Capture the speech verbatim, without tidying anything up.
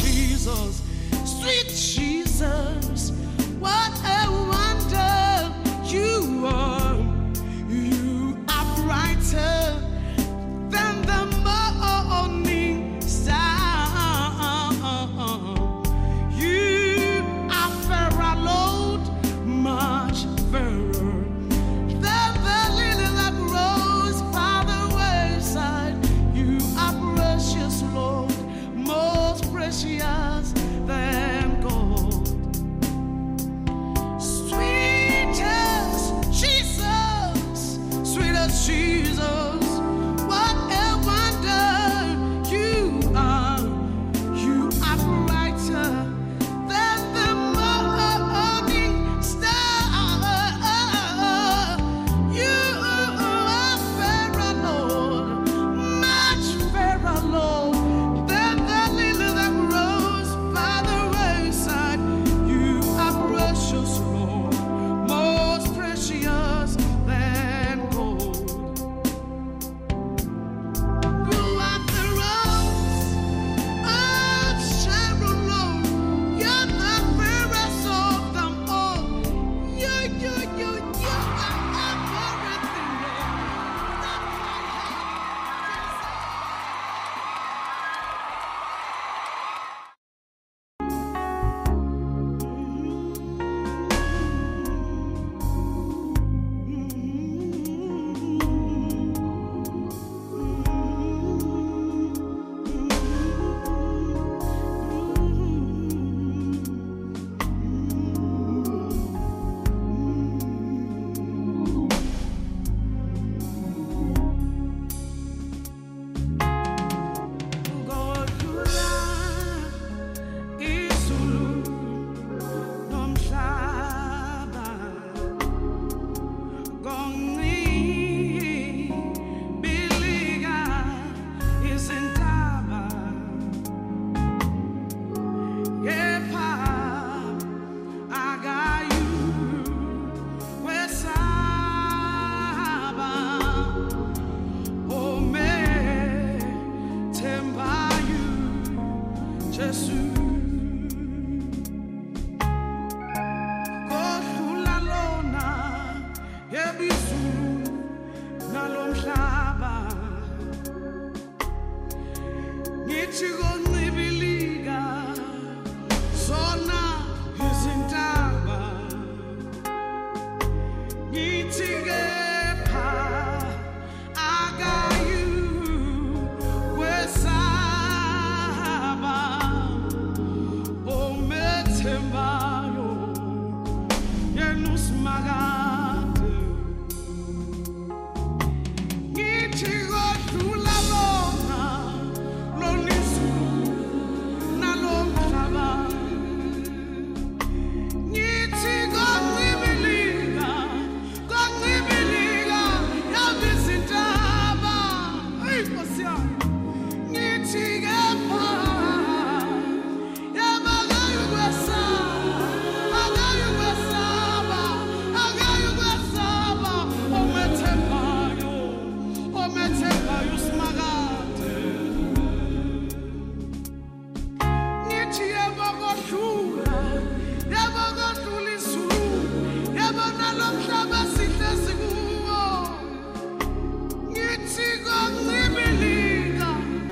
Jesus, sweet Jesus, what a wonder you are. You are brighter than the morning star. You are fairer, Lord, much fairer than the lily that grows by the wayside. You are precious, Lord, most precious than gold. Sweetest Jesus, sweetest Jesus, what a wonder you are. You are brighter than the morning star. You are fairer, Lord, much fairer, Lord, than the lily that grows by the wayside. You are precious, Lord, most precious than gold. You are the rose of Sharon, Lord. You're the fairest of them all. You, you, you, you are everything, Lord. That's my Maga